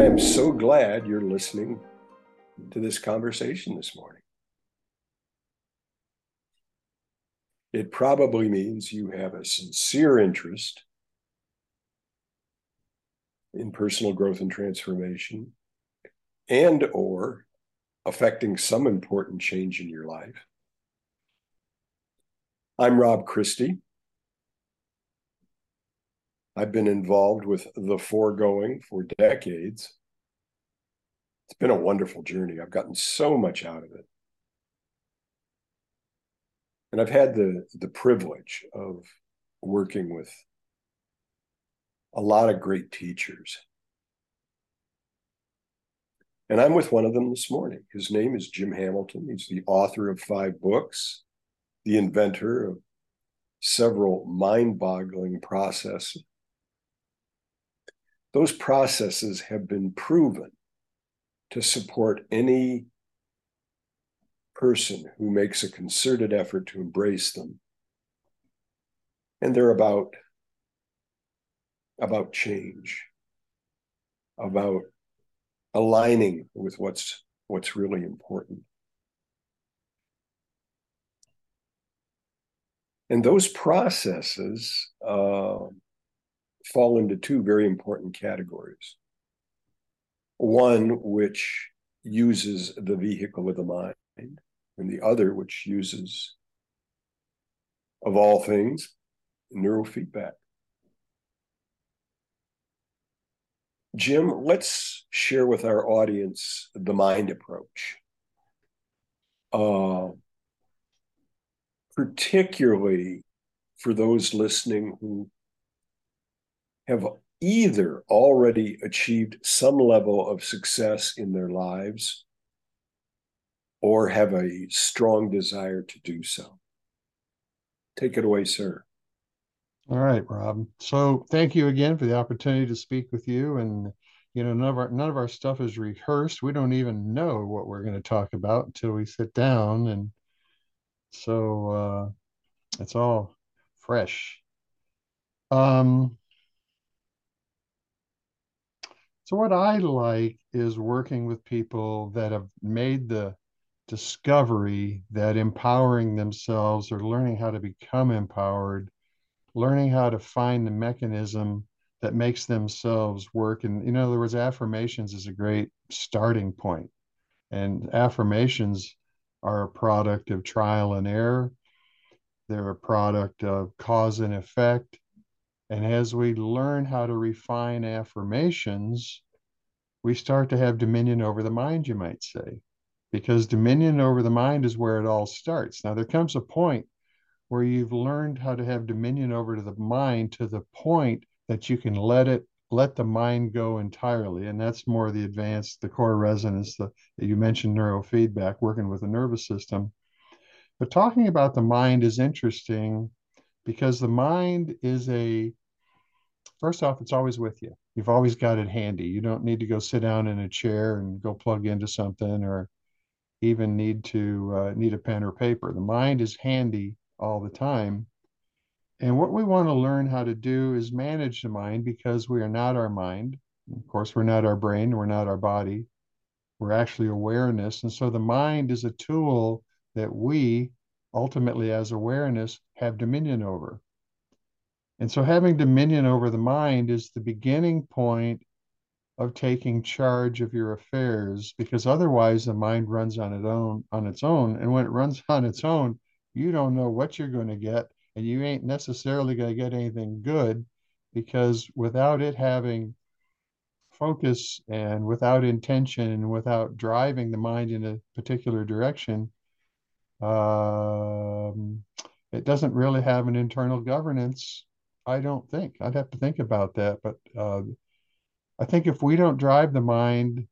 I am so glad you're listening to this conversation this morning. It probably means you have a sincere interest in personal growth and transformation and or affecting some important change in your life. I'm Rob Christie. I've been involved with the foregoing for decades. It's been a wonderful journey. I've gotten so much out of it. And I've had the privilege of working with a lot of great teachers. And I'm with one of them this morning. His name is Jim Hamilton. He's the author of 5 books, the inventor of several mind-boggling processes. Those processes have been proven to support any person who makes a concerted effort to embrace them. And they're about change, about aligning with what's really important. And those processes fall into 2 very important categories. One which uses the vehicle of the mind, and the other which uses, of all things, neurofeedback. Jim, let's share with our audience the mind approach. Particularly for those listening who have either already achieved some level of success in their lives or have a strong desire to do so. Take it away, sir. All right, Rob. So thank you again for the opportunity to speak with you. And none of our stuff is rehearsed. We don't even know what we're going to talk about until we sit down, and so it's all fresh. Um, so what I like is working with people that have made the discovery that empowering themselves or learning how to become empowered, learning how to find the mechanism that makes themselves work. And in other words, affirmations is a great starting point. And affirmations are a product of trial and error. They're a product of cause and effect. And as we learn how to refine affirmations, we start to have dominion over the mind, you might say, because dominion over the mind is where it all starts. Now, there comes a point where you've learned how to have dominion over the mind to the point that you can let the mind go entirely. And that's more the advanced, the core resonance, you mentioned neurofeedback, working with the nervous system. But talking about the mind is interesting because the mind is first off, it's always with you. You've always got it handy. You don't need to go sit down in a chair and go plug into something, or even need a pen or paper. The mind is handy all the time. And what we want to learn how to do is manage the mind, because we are not our mind. Of course, we're not our brain, we're not our body. We're actually awareness. And so the mind is a tool that we ultimately, as awareness, have dominion over. And so having dominion over the mind is the beginning point of taking charge of your affairs, because otherwise the mind runs on its own. And when it runs on its own, you don't know what you're going to get, and you ain't necessarily going to get anything good, because without it having focus and without intention and without driving the mind in a particular direction, um, it doesn't really have an internal governance. I don't think. I'd have to think about that, but I think if we don't drive the mind,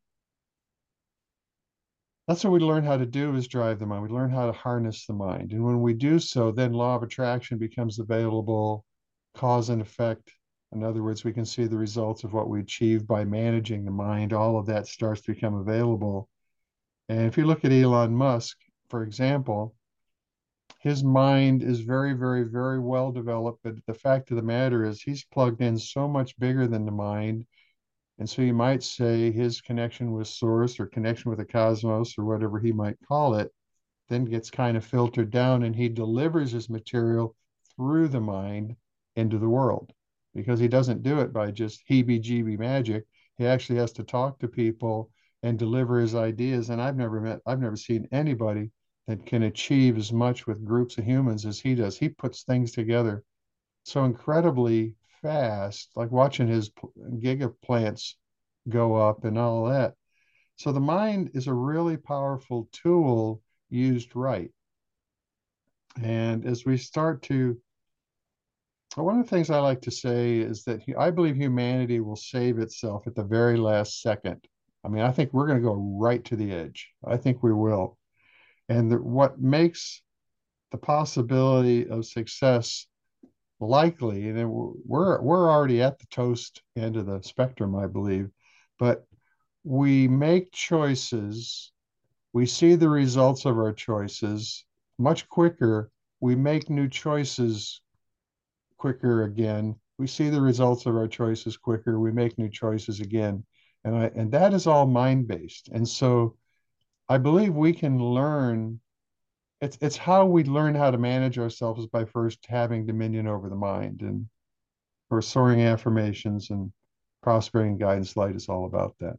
that's what we learn how to do, is drive the mind. We learn how to harness the mind. And when we do so, then law of attraction becomes available, cause and effect. In other words, we can see the results of what we achieve by managing the mind. All of that starts to become available. And if you look at Elon Musk, for example, his mind is very, very, very well developed. But the fact of the matter is, he's plugged in so much bigger than the mind, And so you might say his connection with source or connection with the cosmos or whatever he might call it then gets kind of filtered down and he delivers his material through the mind into the world because he doesn't do it by just heebie-jeebie magic. He actually has to talk to people and deliver his ideas. And I've never seen anybody that can achieve as much with groups of humans as he does. He puts things together so incredibly fast, like watching his giga plants go up and all that. So the mind is a really powerful tool used right. And as we start to, one of the things I like to say is that I believe humanity will save itself at the very last second. I mean, I think we're going to go right to the edge. I think we will. And what makes the possibility of success likely, and we're already at the toast end of the spectrum, I believe, but we make choices, we see the results of our choices much quicker. We make new choices quicker again. We see the results of our choices quicker. We make new choices again. And that is all mind based. And so I believe we can learn it's how we learn how to manage ourselves by first having dominion over the mind. And for soaring affirmations and prospering guidance light is all about that.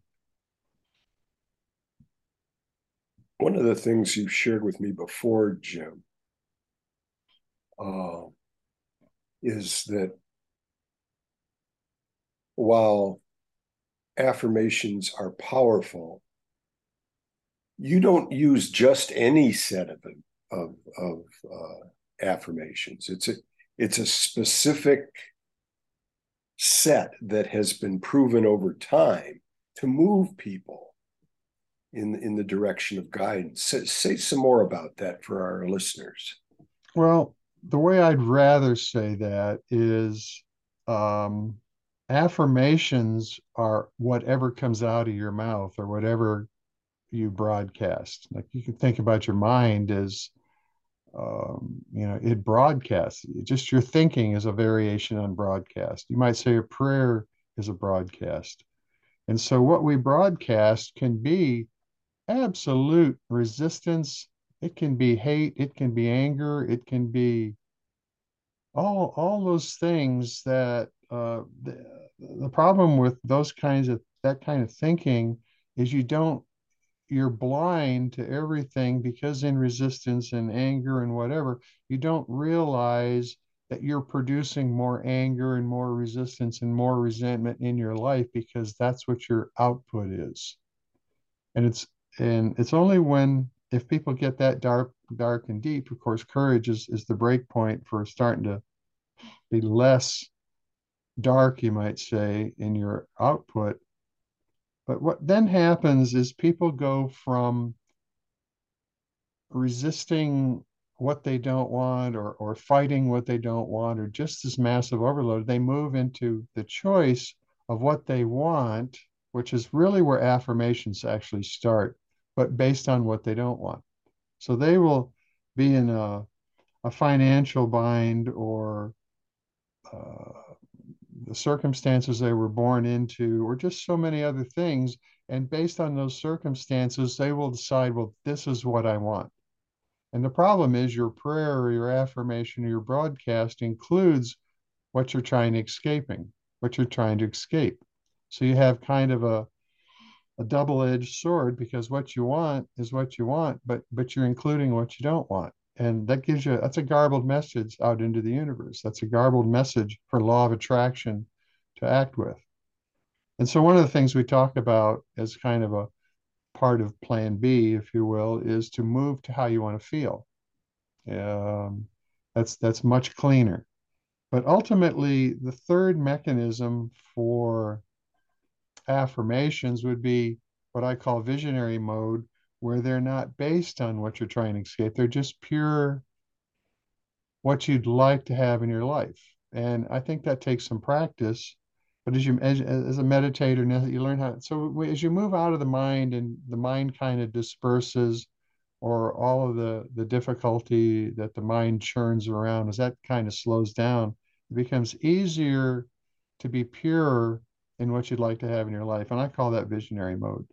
One of the things you've shared with me before, Jim, uh, is that while affirmations are powerful, you don't use just any set of affirmations. It's a specific set that has been proven over time to move people in the direction of guidance. Say some more about that for our listeners. Well, the way I'd rather say that is um, affirmations are whatever comes out of your mouth or whatever you broadcast. Like you can think about your mind as, it broadcasts. Just your thinking is a variation on broadcast. You might say a prayer is a broadcast. And so what we broadcast can be absolute resistance. It can be hate. It can be anger. It can be all those things that the problem with those kinds of that kind of thinking is you're blind to everything because in resistance and anger and whatever you don't realize that you're producing more anger and more resistance and more resentment in your life because that's what your output is. And it's only when if people get that dark and deep, of course courage is the break point for starting to be less dark, you might say, in your output. But what then happens is people go from resisting what they don't want or fighting what they don't want or just this massive overload. They move into the choice of what they want, which is really where affirmations actually start, but based on what they don't want. So they will be in a financial bind or uh, the circumstances they were born into, or just so many other things. And based on those circumstances, they will decide, well, this is what I want. And the problem is your prayer or your affirmation or your broadcast includes what you're trying to escaping, what you're trying to escape. So you have kind of a double-edged sword because what you want is what you want, but you're including what you don't want. And that's a garbled message out into the universe. That's a garbled message for law of attraction to act with. And so one of the things we talk about as kind of a part of plan B, if you will, is to move to how you want to feel. Um, that's much cleaner. But ultimately, the third mechanism for affirmations would be what I call visionary mode, where they're not based on what you're trying to escape. They're just pure what you'd like to have in your life. And I think that takes some practice. But as a meditator, you learn how. So as you move out of the mind and the mind kind of disperses, or all of the difficulty that the mind churns around, as that kind of slows down, it becomes easier to be pure in what you'd like to have in your life. And I call that visionary mode.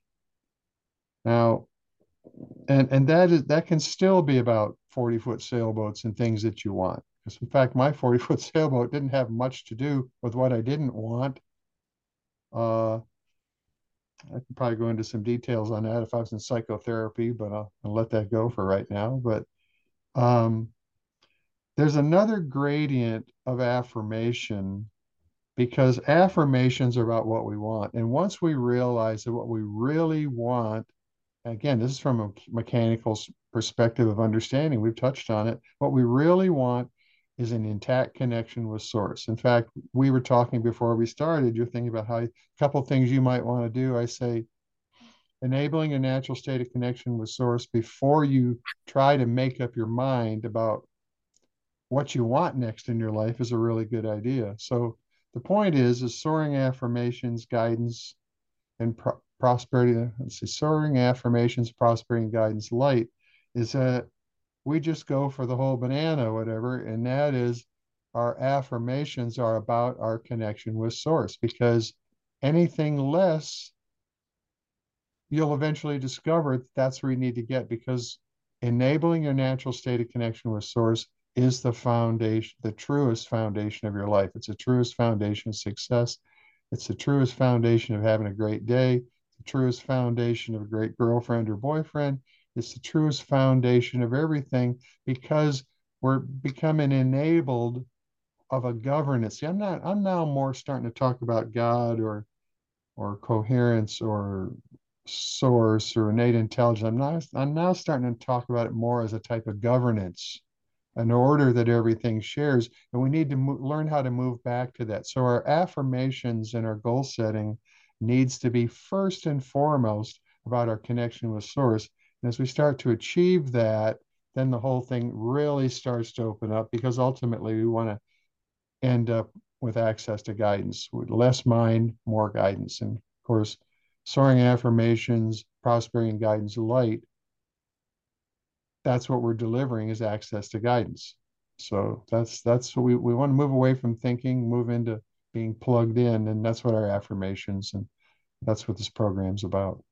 Now, and that can still be about 40-foot sailboats and things that you want. Because in fact, my 40-foot sailboat didn't have much to do with what I didn't want. Uh, I could probably go into some details on that if I was in psychotherapy, but I'll let that go for right now. But um, there's another gradient of affirmation because affirmations are about what we want. And once we realize that what we really want, again, this is from a mechanical perspective of understanding, we've touched on it. What we really want is an intact connection with source. In fact, we were talking before we started, you're thinking about how a couple things you might want to do. I say, enabling a natural state of connection with source before you try to make up your mind about what you want next in your life is a really good idea. So the point is soaring affirmations, guidance, and prosperity. Let's see, soaring affirmations, prosperity, and guidance light is that we just go for the whole banana, whatever, and that is our affirmations are about our connection with source because anything less you'll eventually discover that's where you need to get because enabling your natural state of connection with source is the foundation, the truest foundation of your life. It's the truest foundation of success. It's the truest foundation of having a great day, the truest foundation of a great girlfriend or boyfriend. It's the truest foundation of everything because we're becoming enabled of a governance. See, I'm now more starting to talk about God or coherence or source or innate intelligence. I'm now starting to talk about it more as a type of governance, an order that everything shares, and we need to learn how to move back to that. So our affirmations and our goal setting needs to be first and foremost about our connection with source. And as we start to achieve that, then the whole thing really starts to open up because ultimately we want to end up with access to guidance. With less mind, more guidance. And of course, soaring affirmations, prosperity and guidance light, that's what we're delivering is access to guidance. So that's what we want to move away from thinking, move into being plugged in, and that's what our affirmations and that's what this program's about.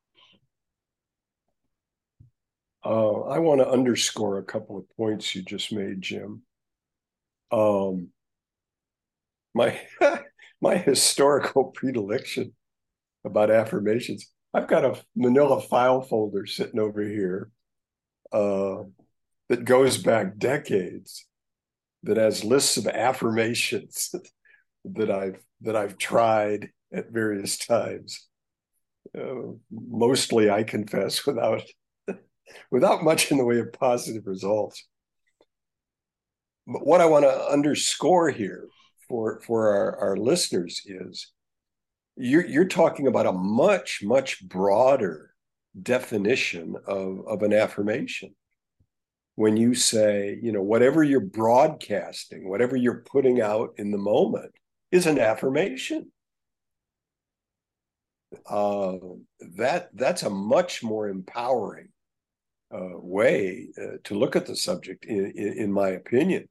I want to underscore a couple of points you just made, Jim. Um, my my historical predilection about affirmations. I've got a manila file folder sitting over here uh, that goes back decades that has lists of affirmations that I've tried at various times. Mostly, I confess, without much in the way of positive results. But what I want to underscore here for our listeners is you're talking about a much broader definition of an affirmation when you say, whatever you're broadcasting, whatever you're putting out in the moment is an affirmation. uh, that's a much more empowering way to look at the subject, in my opinion.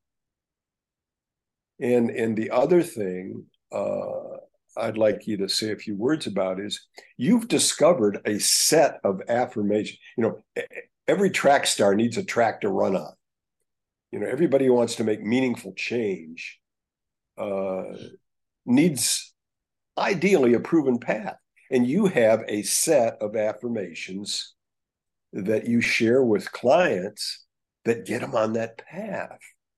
And the other thing I'd like you to say a few words about is you've discovered a set of affirmations. Every track star needs a track to run on. Everybody who wants to make meaningful change uh, needs ideally a proven path. And you have a set of affirmations that you share with clients that get them on that path.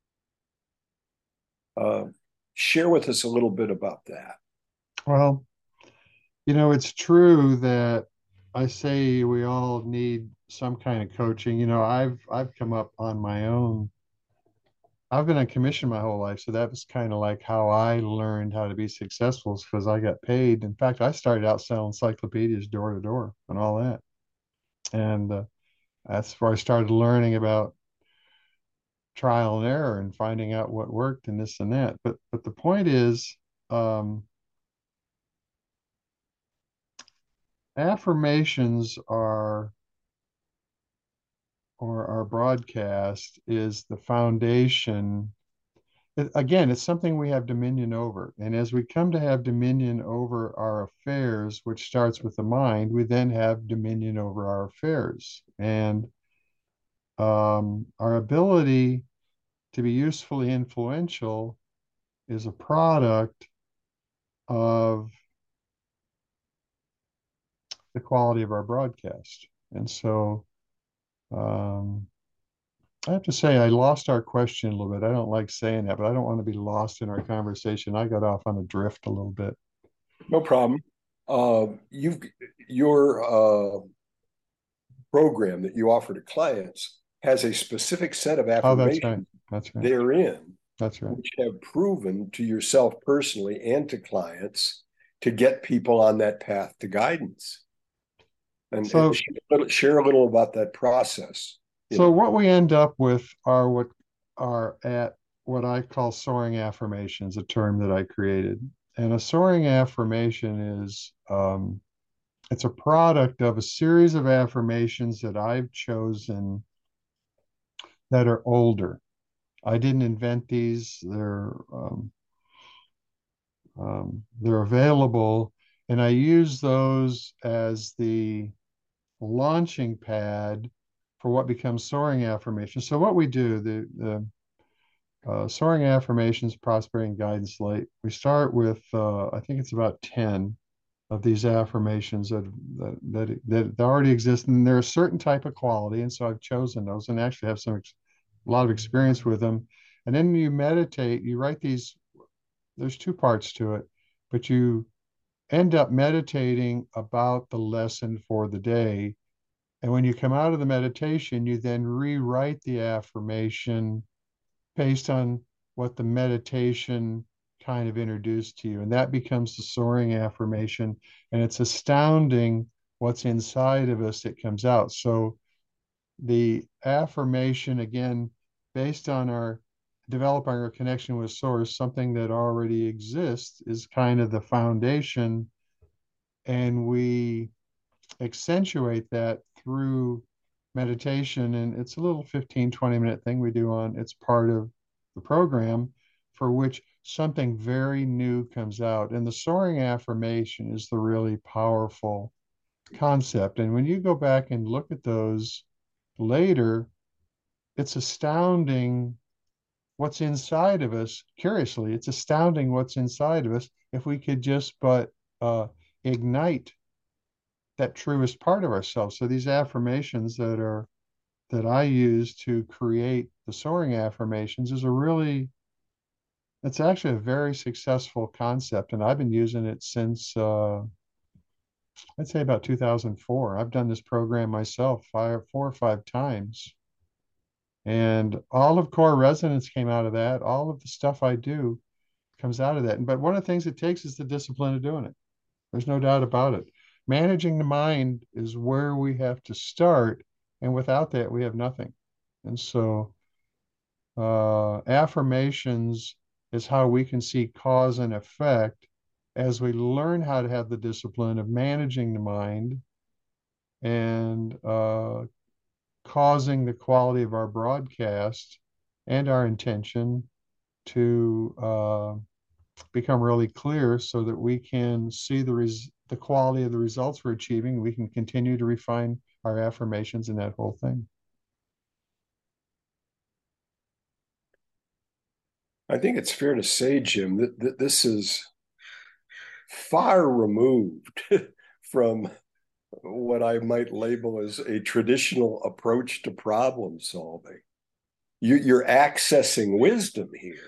Uh, Share with us a little bit about that. Well, it's true that I say we all need some kind of coaching. I've come up on my own. I've been on commission my whole life, so that was kind of like how I learned how to be successful because I got paid. In fact, I started out selling encyclopedias door to door and all that, and that's where I started learning about trial and error and finding out what worked and this and that. But the point is, um, affirmations are or our broadcast is the foundation again, it's something we have dominion over. And as we come to have dominion over our affairs, which starts with the mind, we then have dominion over our affairs. And our ability to be usefully influential is a product of the quality of our broadcast. And so um, I have to say, I lost our question a little bit. I don't like saying that, but I don't want to be lost in our conversation. I got off on a drift a little bit. No problem. You've your program that you offer to clients has a specific set of Oh, that's right. affirmations That's right. therein, That's right. which have proven to yourself personally and to clients to get people on that path to guidance. And So, share a little about that process. so what we end up with are what are at what I call soaring affirmations, a term that I created. And a soaring affirmation is it's a product of a series of affirmations that I've chosen that are older. I didn't invent these. They're available, and I use those as the launching pad for what becomes soaring affirmations. So what we do, the soaring affirmations, prosperity and guidance light. We start with I think it's about 10 of these affirmations that already exist, and they're a certain type of quality, and so I've chosen those and actually have a lot of experience with them. And then you meditate, you write these. There's two parts to it, but you end up meditating about the lesson for the day. And when you come out of the meditation, you then rewrite the affirmation based on what the meditation kind of introduced to you. And that becomes the soaring affirmation. And it's astounding what's inside of us that comes out. So the affirmation, again, based on our developing our connection with source, something that already exists, is kind of the foundation. And we accentuate that through meditation. And it's a little 15, 20-minute thing we do on, it's part of the program for which something very new comes out. And the soaring affirmation is the really powerful concept. And when you go back and look at those later, it's astounding what's inside of us. Curiously, it's astounding what's inside of us if we could just but ignite that truest part of ourselves. So these affirmations that I use to create the soaring affirmations is a really it's actually a very successful concept, and I've been using it since I'd say about 2004. I've done this program myself 4 or 5 times, and all of core resonance came out of that. All of the stuff I do comes out of that. But one of the things it takes is the discipline of doing it. There's no doubt about it. Managing the mind is where we have to start, and without that, we have nothing. And so, affirmations is how we can see cause and effect as we learn how to have the discipline of managing the mind and causing the quality of our broadcast and our intention to become really clear so that we can see the quality of the results we're achieving. We can continue to refine our affirmations and that whole thing. I think it's fair to say, Jim, that this is far removed from what I might label as a traditional approach to problem solving. You're accessing wisdom here.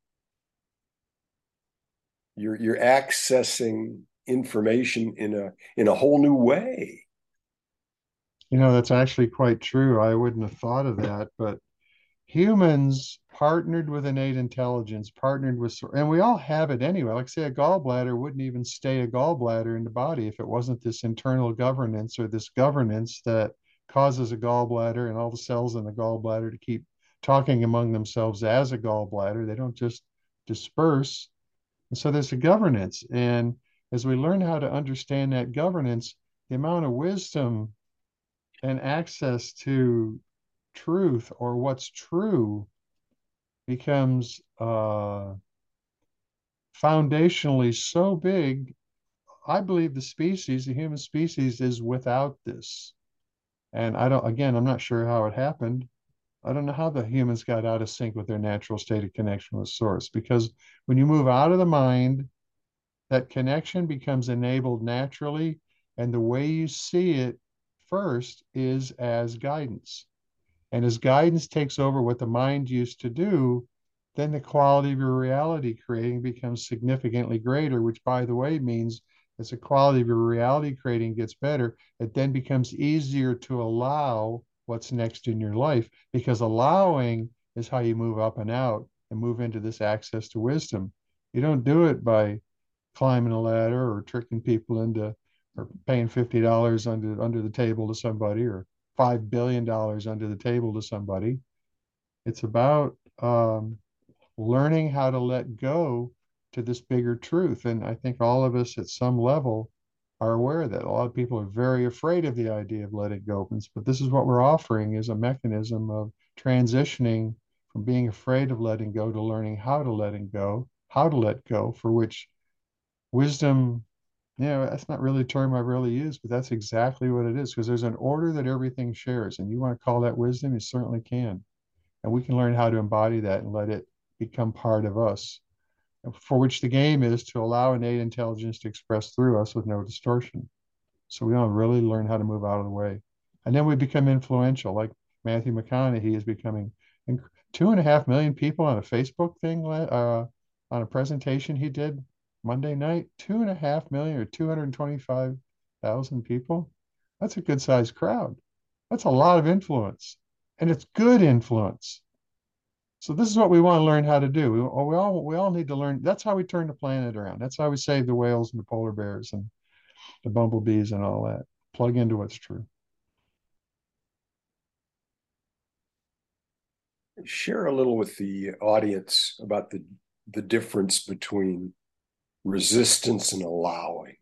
You're accessing information in a whole new way. You know, that's actually quite true. I wouldn't have thought of that, but humans partnered with innate intelligence, partnered with, and we all have it anyway. Like, say, a gallbladder wouldn't even stay a gallbladder in the body if it wasn't this internal governance or this governance that causes a gallbladder and all the cells in the gallbladder to keep talking among themselves as a gallbladder. They don't just disperse. And so there's a governance. And as we learn how to understand that governance, the amount of wisdom and access to truth or what's true becomes foundationally so big, I believe the human species, is without this. And again, I'm not sure how it happened. I don't know how the humans got out of sync with their natural state of connection with source. Because when you move out of the mind, that connection becomes enabled naturally. And the way you see it first is as guidance. And as guidance takes over what the mind used to do, then the quality of your reality creating becomes significantly greater, which, by the way, means as the quality of your reality creating gets better, it then becomes easier to allow what's next in your life, because allowing is how you move up and out and move into this access to wisdom. You don't do it by climbing a ladder or tricking people into or paying $50 under the table to somebody, or $5 billion under the table to somebody. It's about learning how to let go to this bigger truth. And I think all of us at some level are aware of that. A lot of people are very afraid of the idea of letting go. But this is what we're offering, is a mechanism of transitioning from being afraid of letting go to learning how to letting go, how to let go, for which wisdom, that's not really a term I really use, but that's exactly what it is, because there's an order that everything shares. And you want to call that wisdom, you certainly can. And we can learn how to embody that and let it become part of us, for which the game is to allow innate intelligence to express through us with no distortion. So we don't really learn how to move out of the way. And then we become influential, like Matthew McConaughey is becoming. 2.5 million people on a Facebook thing, on a presentation he did Monday night. 2.5 million, or 225,000 people. That's a good sized crowd. That's a lot of influence, and it's good influence. So this is what we want to learn how to do. We all need to learn. That's how we turn the planet around. That's how we save the whales and the polar bears and the bumblebees and all that. Plug into what's true. Share a little with the audience about the difference between resistance and allowing.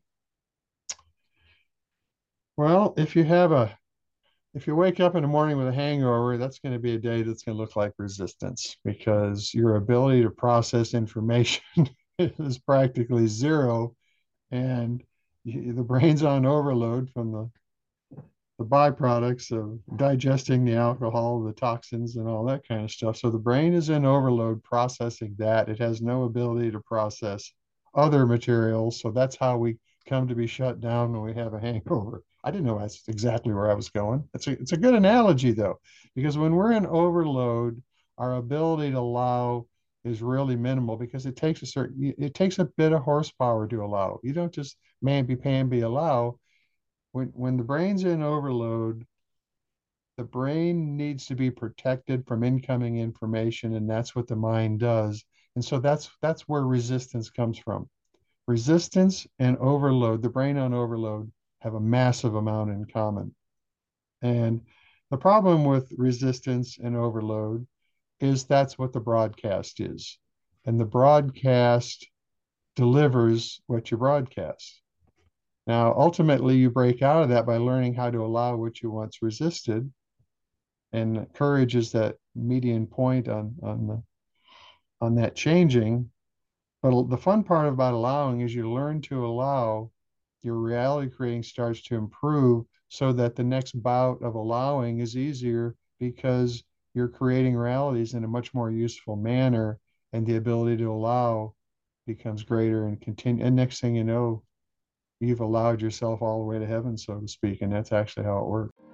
Well, if you wake up in the morning with a hangover, that's going to be a day that's going to look like resistance, because your ability to process information is practically zero, and the brain's on overload from the byproducts of digesting the alcohol, the toxins, and all that kind of stuff. So the brain is in overload processing that. It has no ability to process other materials. So that's how we come to be shut down when we have a hangover. I didn't know that's exactly where I was going. It's a good analogy, though, because when we're in overload, our ability to allow is really minimal, because it takes a bit of horsepower to allow. You don't just mamby-pamby allow. When the brain's in overload, the brain needs to be protected from incoming information, and that's what the mind does. And so that's where resistance comes from. Resistance and overload, the brain on overload, have a massive amount in common. And the problem with resistance and overload is that's what the broadcast is. And the broadcast delivers what you broadcast. Now, ultimately, you break out of that by learning how to allow what you once resisted. And courage is that median point on that changing. But the fun part about allowing is you learn to allow, your reality creating starts to improve, so that the next bout of allowing is easier, because you're creating realities in a much more useful manner, and the ability to allow becomes greater and continue. And next thing you know, you've allowed yourself all the way to heaven, so to speak. And that's actually how it works.